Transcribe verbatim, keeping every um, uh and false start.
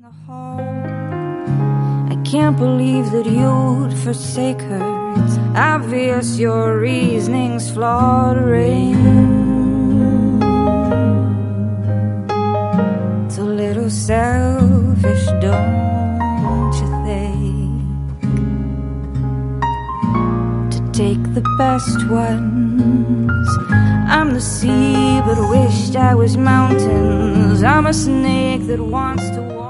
the hall. I can't believe that you'd forsake her. It's obvious your reasoning's flawed, Rain. It's a little selfish, don't you think? To take the best ones. I'm the sea, but wished I was mountains. I'm a snake that wants to walk.